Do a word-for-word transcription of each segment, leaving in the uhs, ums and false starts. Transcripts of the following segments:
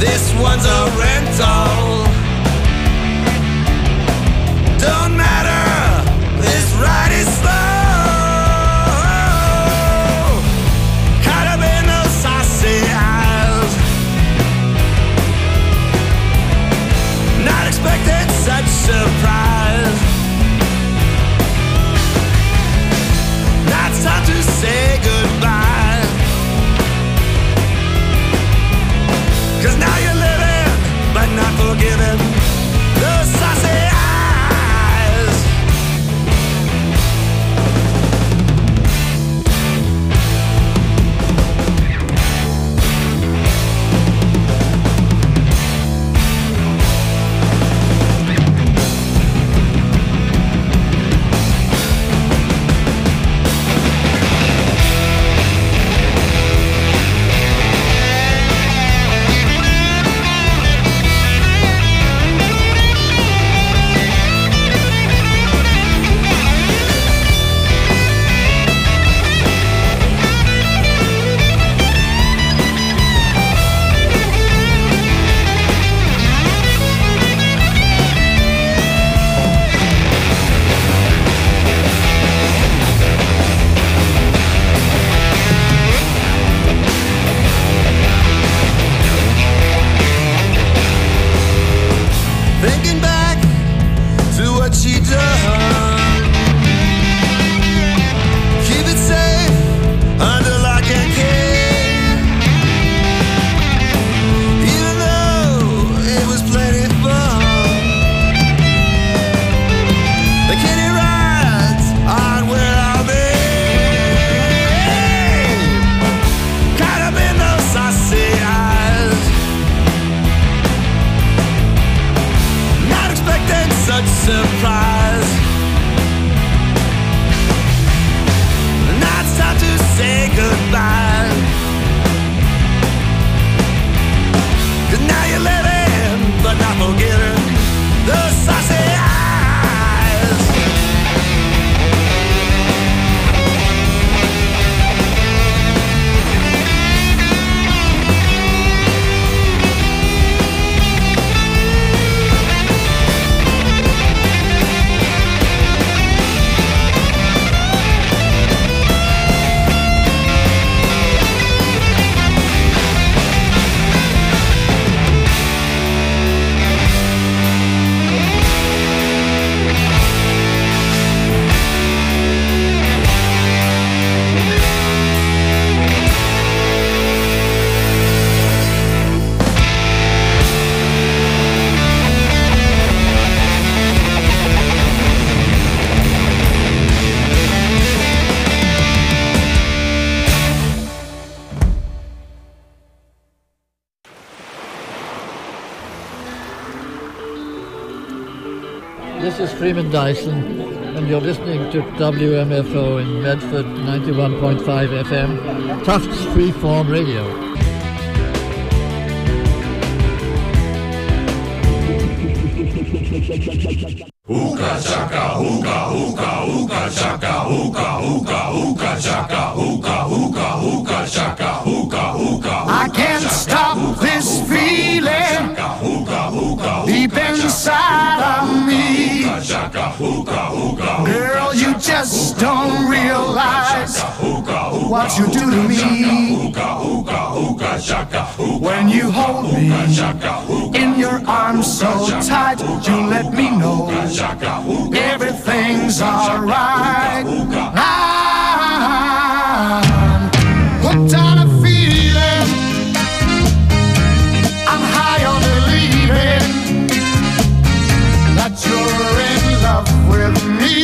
This one's a rental. Don't matter, this ride is slow. Caught up in those saucy eyes. Not expecting such surprise. Now it's time to say goodbye. 'Cause now you're living, but not forgiven. Those saucy eyes. Thinking back to what she done. Keep it safe under lock and key. Even though it was plenty fun. The kiddie rides on where I'll be. Caught up in those saucy eyes. Not expecting such surprise. Now it's time to say goodbye. 'Cause now you're living, but not forgetting those saucy eyes. This is Freeman Dyson, and you're listening to W M F O in Medford, ninety-one point five F M, Tufts Freeform Radio. Hookah chaka, hookah, hookah, hookah chaka, hookah, hookah, hookah chaka, hookah, hookah, hookah chaka, hookah, hookah. I can't stop this feeling deep inside of me. Girl, you just don't realize what you do to me. When you hold me in your arms so tight, you let me know everything's alright. I'm hooked on a feeling. I'm high on believing that you're in love with me.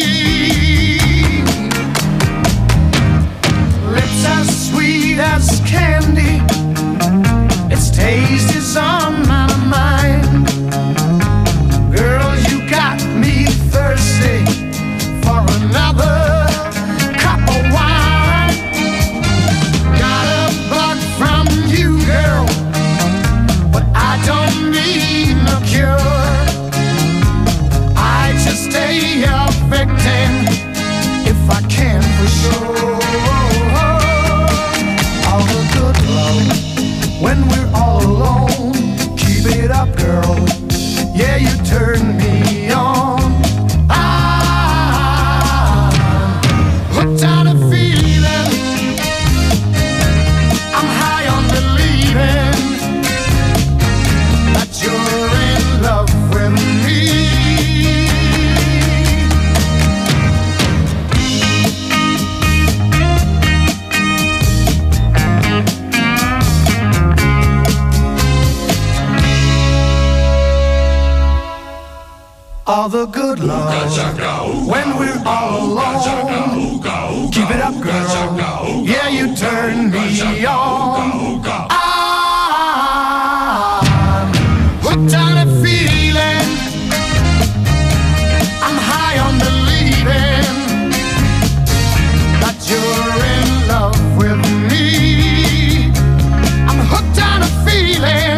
Lips as sweet as candy, its taste is on my mind. Girl, you got me thirsty for another. all the good love. When we're all alone, keep it up, girl. Yeah, you turn me on. I'm hooked on a feeling. I'm high on believing that you're in love with me. I'm hooked on a feeling.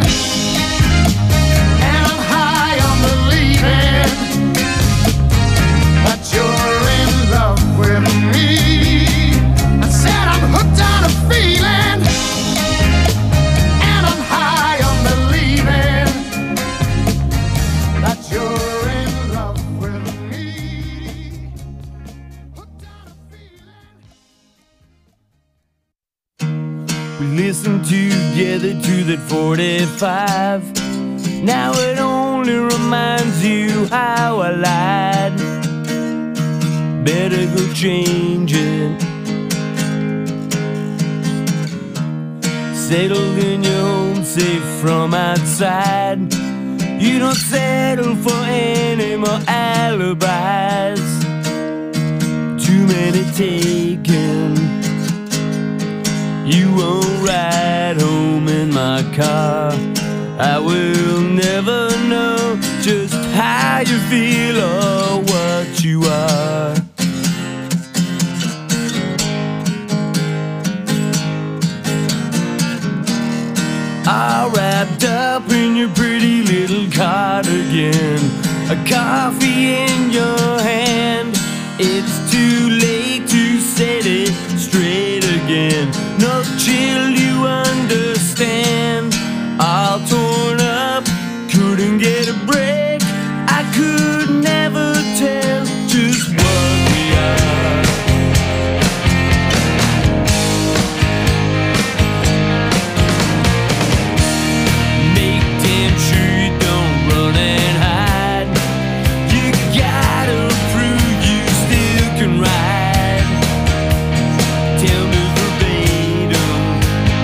You're in love with me. I said I'm hooked on a feeling, and I'm high on believing that you're in love with me. Hooked on a feeling. We listened together to that forty-five. Now it only reminds you how I lied. Better go change it. Settled in your home, safe from outside. You don't settle for any more alibis. Too many taken. You won't ride home in my car. I will never know just how you feel or what you are. All wrapped up in your pretty little cardigan, a coffee in your hand. It's too late to set it straight again. No chill, you understand. All torn up, couldn't get a break. I could never tell just what we are. Make damn sure you don't run and hide. You gotta prove you still can ride. Tell me verbatim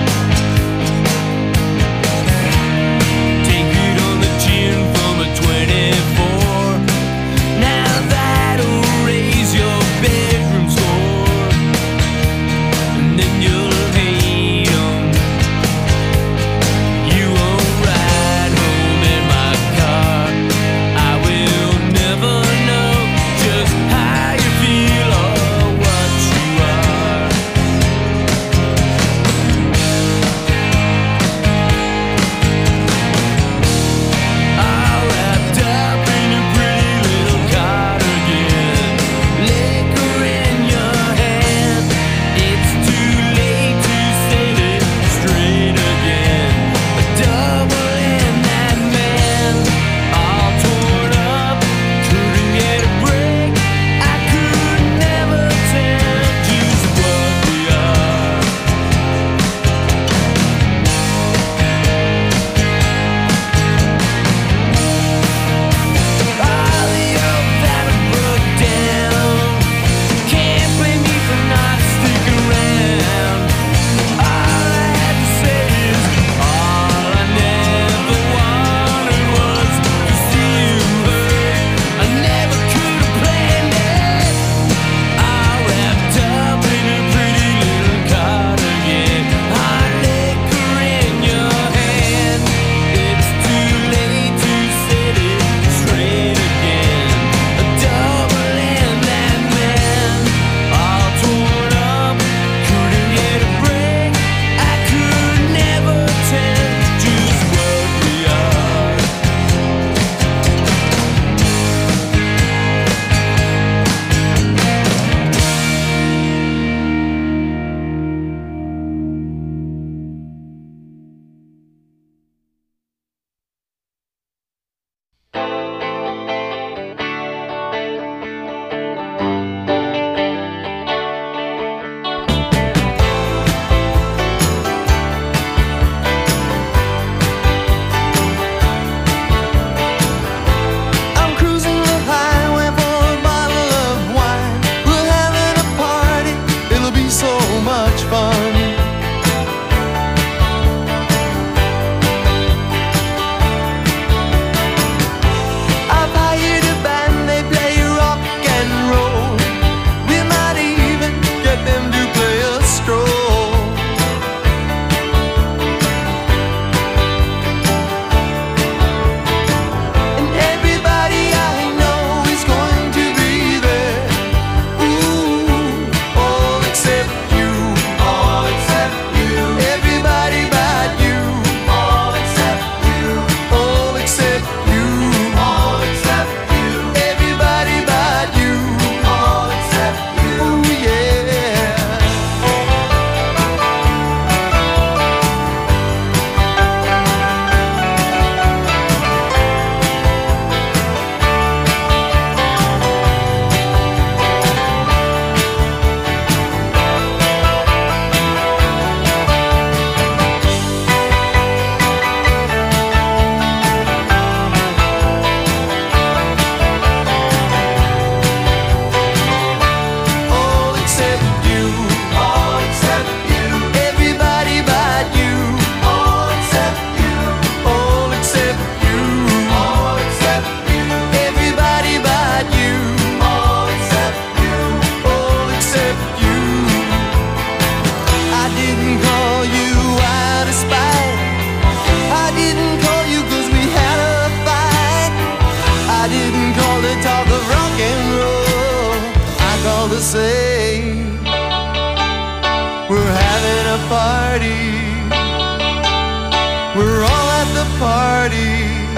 party,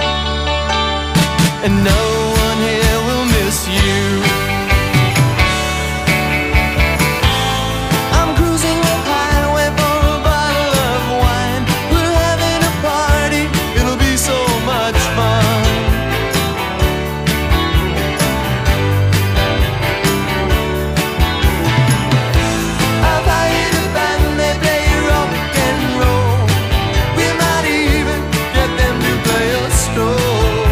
and no one here will miss you. I'm cruising up highway for a bottle of wine. We're having a party, it'll be so much fun. I've hired a band, they play rock and roll. We might even get them to play a stroll.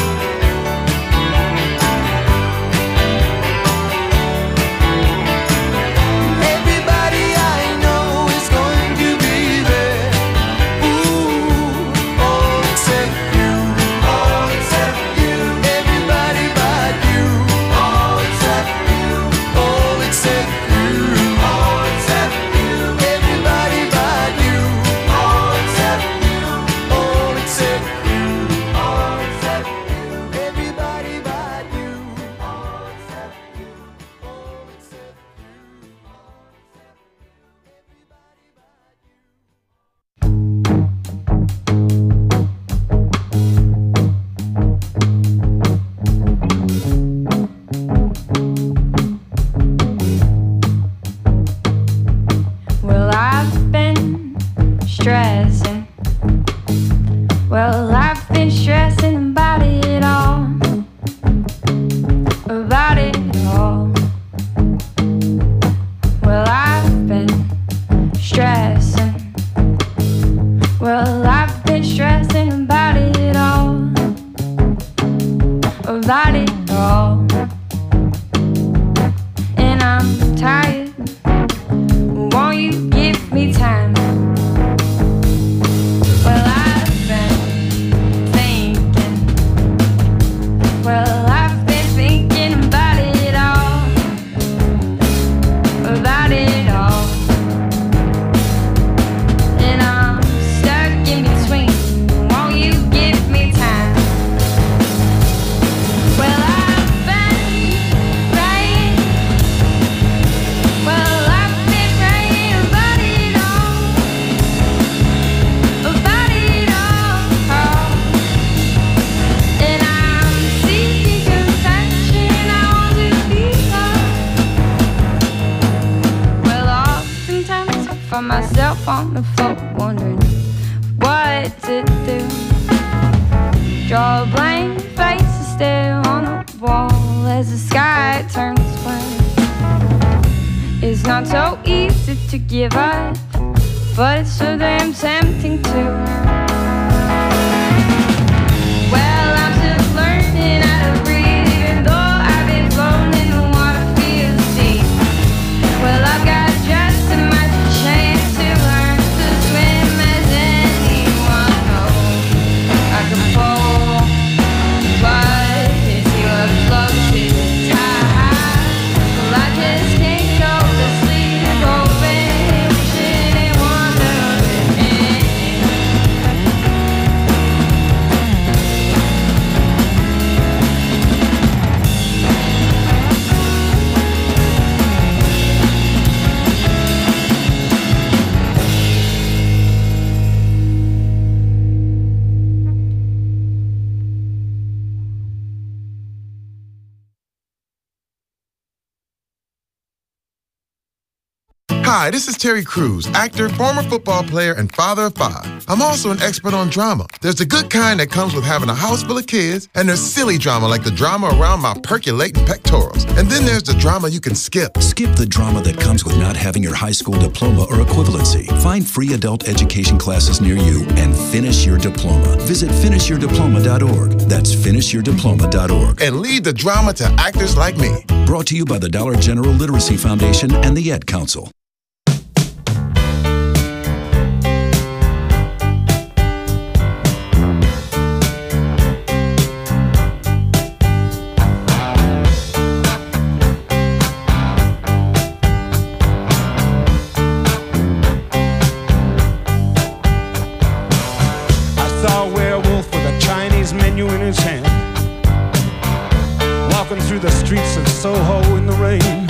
Everybody I know is going to be there. Ooh, all except you, all except you. Everybody but you, all except you, all except you, all except you. Everybody but you, all except you, all except you, all except you. Everybody but you, all except you, all except Well, I've been stressing. Well, I've been stressing about it all. About it all. Well, I've been stressing. Well, I've been stressing about it all. About it all. And I'm tired. Won't you give me time? Well, I've been thinking. Well, I've been thinking about it all. About it all. And I'm stuck in between. Won't you give me time? Well, I've been praying. Well, I've been praying about it all. About it all. And I'm seeking compassion. I want to be loved. Well, oftentimes I find myself on the floor wondering what to do. Draw a blank face and stare on the wall as the sky turns black. It's not so easy to give up, but it's so damn tempting to. Well, I'm still learning how to breathe, even though I've been floating in the water, feel the sea. Well, I've got just as much chance to learn to swim as anyone knows. I can fall, but it's your float is high. Well, I just can't go to sleep, hoping, wishing and wondering. Hi, this is Terry Crews, actor, former football player, and father of five. I'm also an expert on drama. There's the good kind that comes with having a house full of kids, and there's silly drama like the drama around my percolating pectorals. And then there's the drama you can skip. Skip the drama that comes with not having your high school diploma or equivalency. Find free adult education classes near you and finish your diploma. Visit finish your diploma dot org. That's finish your diploma dot org. And leave the drama to actors like me. Brought to you by the Dollar General Literacy Foundation and the Ed Council. Through the streets of Soho in the rain.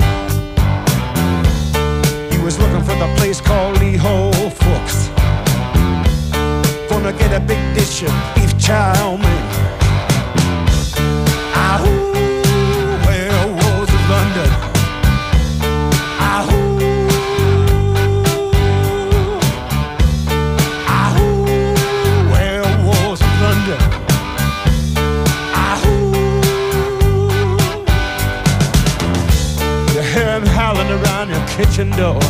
He was looking for the place called Lee Ho Fooks. Gonna get a big dish dish of beef chow mein. Ahoo, werewolves of London. Ahoo, ahoo, werewolves of London. Ahoo, you hear them howling around your kitchen door.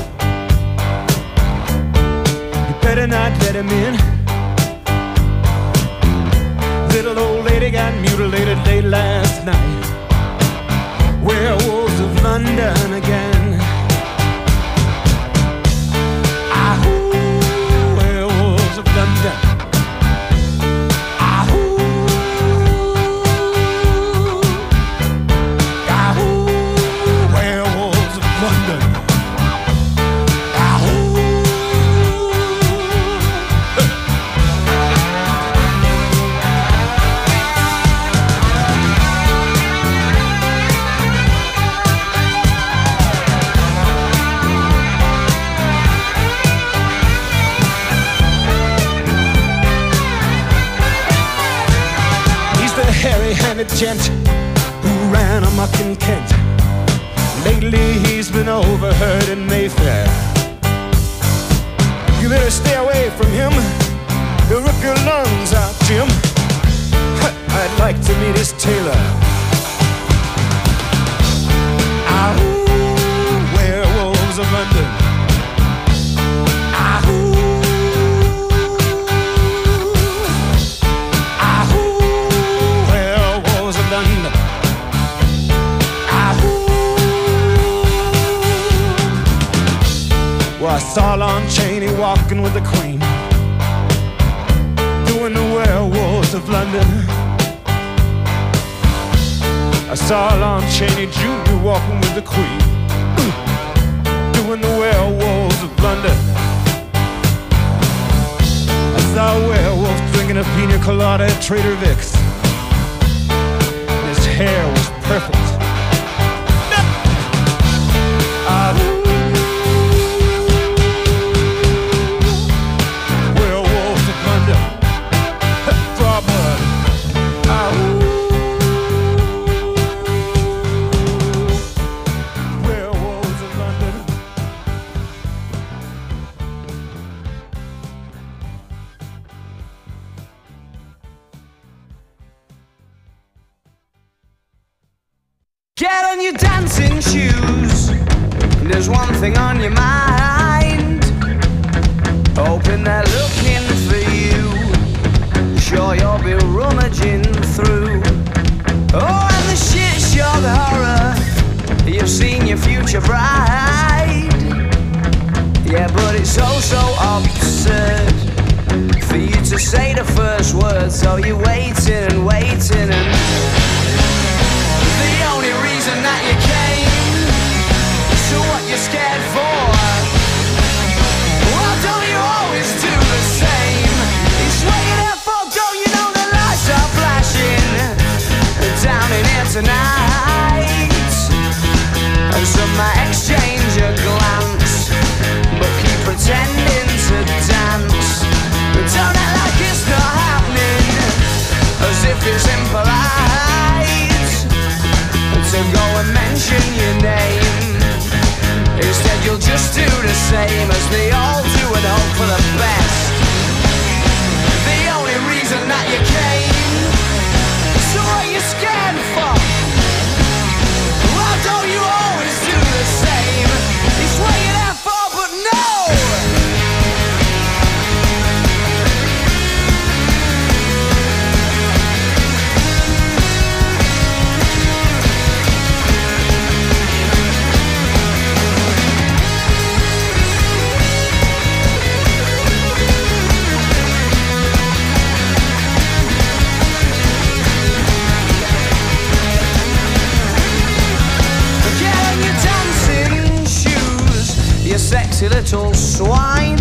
Better not let him in. Little old lady got mutilated late last night. Werewolves of London again. Ahoo, werewolves of London. Ahoo, ahoo, werewolves of London. Hairy-handed gent who ran amok in Kent. Lately he's been overheard in Mayfair. You better stay away from him. He'll rip your lungs out, Jim. I'd like to meet his tailor. Ahoo, werewolves of London. Ahoo. Well, I saw Lon Chaney walking with the Queen, doing the werewolves of London. I saw Lon Chaney Junior walking with the Queen, doing the werewolves of London. I saw a werewolf drinking a pina colada at Trader Vic's, and his hair was perfect. Uh, Get on your dancing shoes. There's one thing on your mind. Hoping they're looking for you. Sure you'll be rummaging through. Oh, and the shit shock horror. You've seen your future bride. Yeah, but it's so, so absurd for you to say the first word. So you're waiting and waiting and the only reason that you came, so what you're scared for? Well, don't you always do the same? It's what you're there for, don't you know the lights are flashing down in here tonight? And some might exchange a glance, but keep pretending to dance. But don't act like it's not happening, as if it's impolite to go and mention your name. Instead you'll just do the same as they all do and hope for the best. The only reason that you came, so what are you scared for? Well, don't you always do the same? It's what you're there for, but no! Sexy little swine,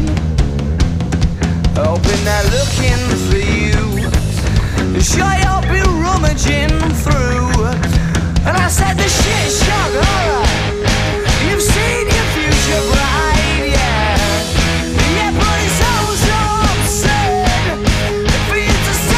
hoping they're looking for you. Sure you'll be rummaging through. And I said the shit shock horror. You've seen your future bride, yeah. Yeah, but it's so, so absurd for you to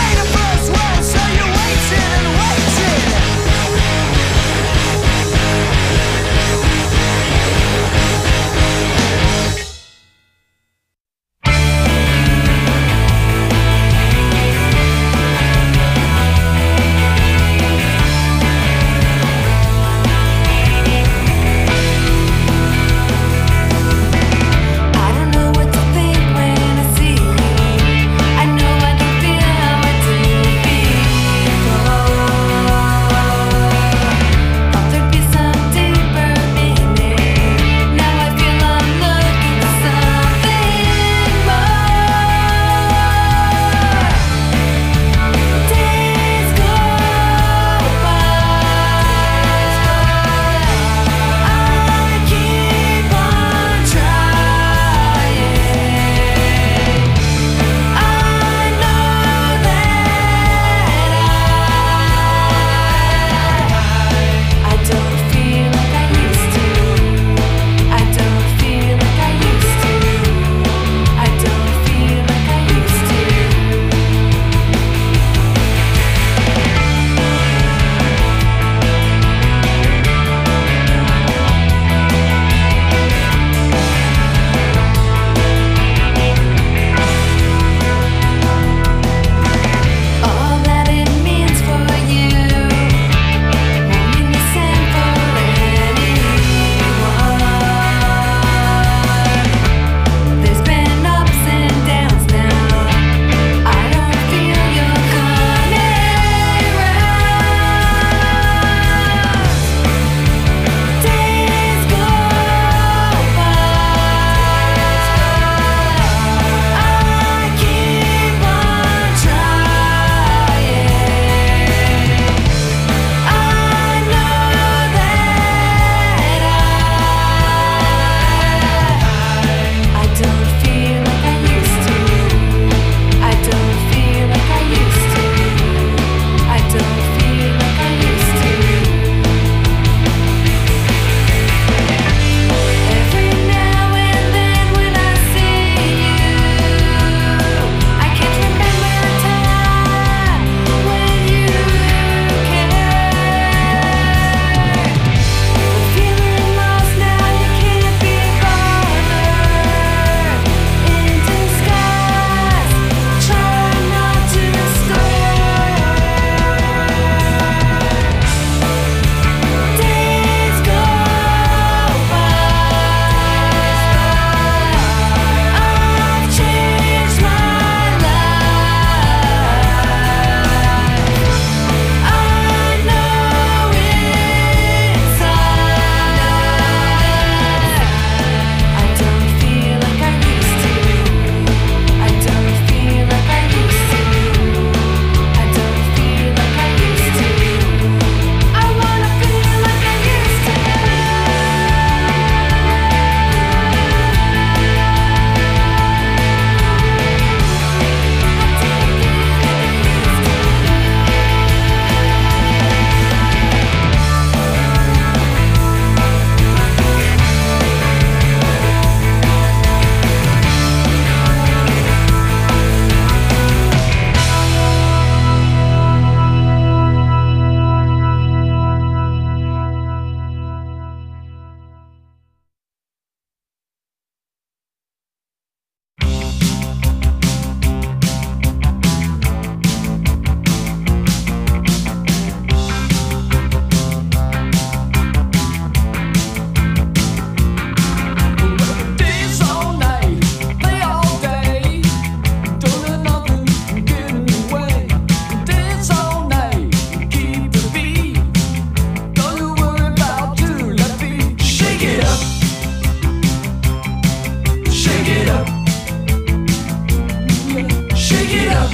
Shake it up.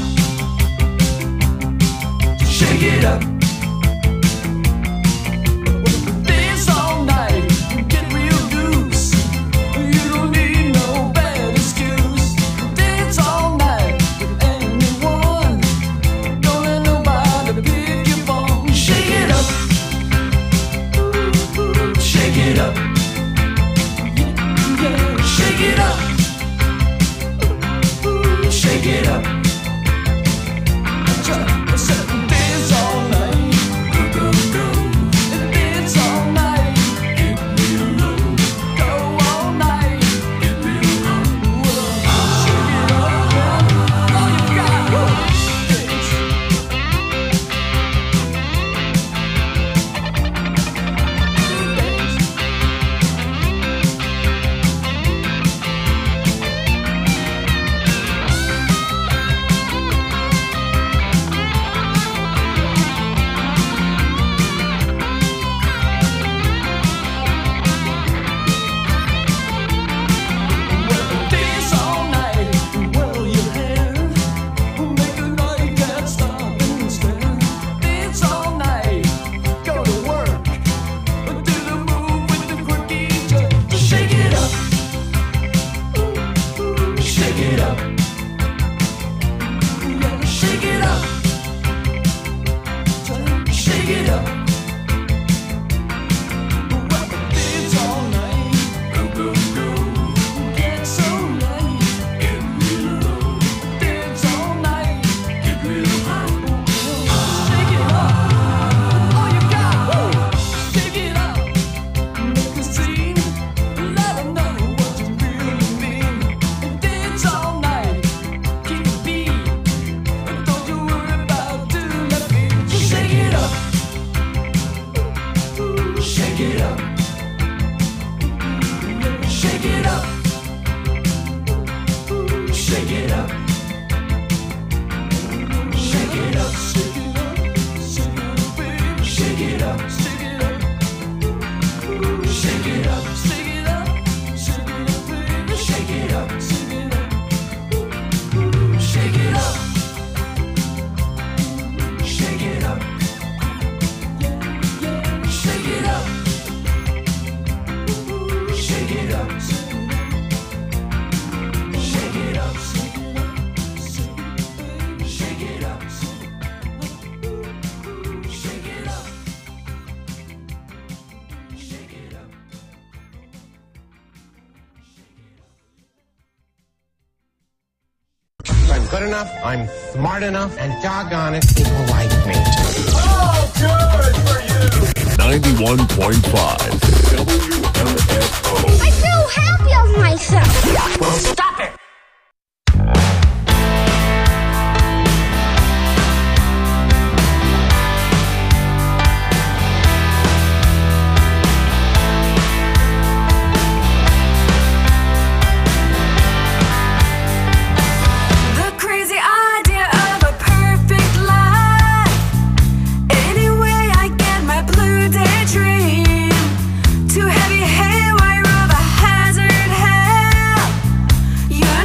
Shake it up. Dance all night, get real loose. You don't need no bad excuse. Dance all night with anyone. Don't let nobody pick your phone. Shake it up. Shake it up. Yeah, shake it up. Shake it up. Dance all night. Go, go, go. Dance all night. Get real low. Go all night. Get real low. Shake it up, yeah. All you got. Dance. Dance all night, whirl your hair. Make a night, can't stop and stare. Dance all night, go to work. Do the move with the quirky jerk. Shake it up. Shake it up. Yeah, shake it up. Shake it up. Dance all night. Go, go, go. Get so nice. Get real low. Dance all night. Get real high. Shake it up. All you got. Shake it up. Make a scene. Let 'em know what you really mean. Dance all night. Keep the beat. Don't you worry about doing that beat. Shake it up. Shake it up. Shake it up. Shake it up. Shake it up. Shake it up. Shake it up. Shake it up. Shake it up. Shake it up, baby. Shake it up. Shake it up. Shake it up. Shake it up. Yeah, yeah. Shake it up. Shake it up. Shake it up. Shake it up. Shake it up. Shake it up. I'm good enough, I'm smart enough, and doggone it, people like me. ninety-one point five W M F O. I feel happy of myself. Well, stop it! The crazy idea of a perfect life. Anyway, I get my blue daydream. Too heavy haywire of a hazard hell. You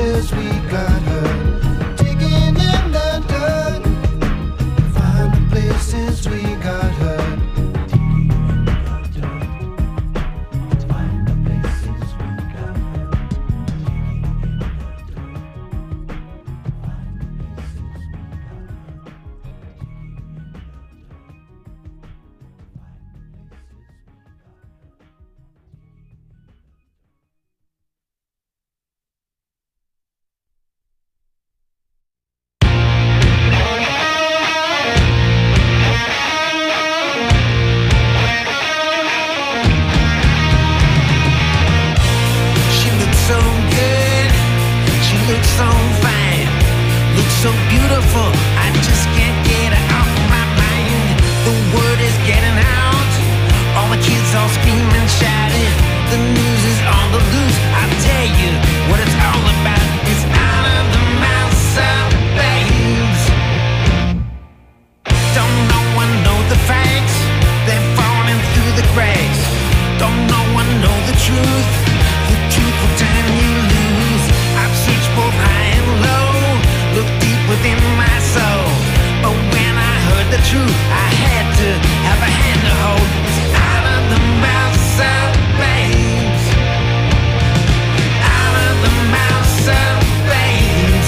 places we got hurt. Digging in the dirt, find the places we got hurt. So beautiful, I just can't get it off my mind. The word is getting out, all the kids all screaming, shouting. The news is on the loose, I tell you what it's all about. It's out of the mouths of babes. Don't no one know the facts, they're falling through the cracks. Don't no one know the truth, the truth will turn you loose. I've searched both high and low, look deep within my soul, but when I heard the truth, I had to have a hand to hold. It's out of the mouths of babes, out of the mouths of babes.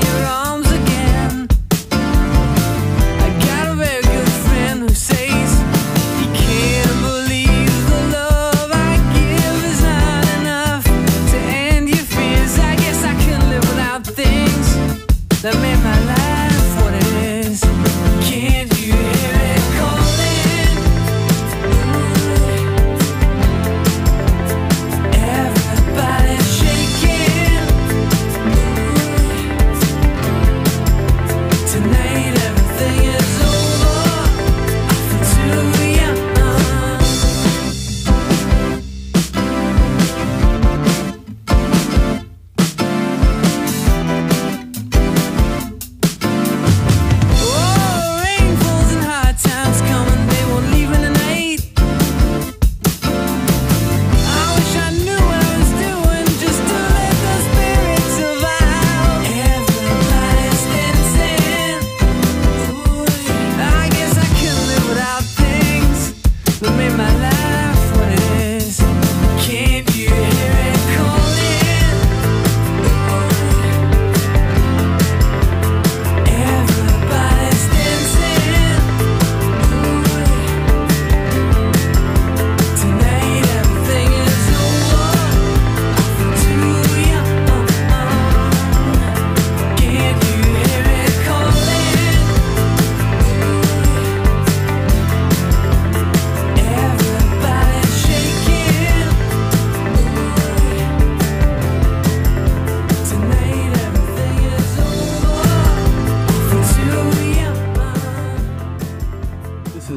Who says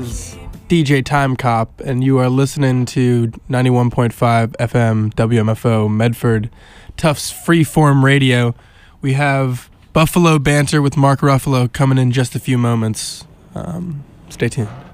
is D J Time Cop, and you are listening to ninety-one point five F M W M F O Medford, Tufts Freeform Radio. We have Buffalo Banter with Mark Ruffalo coming in just a few moments. Um, stay tuned.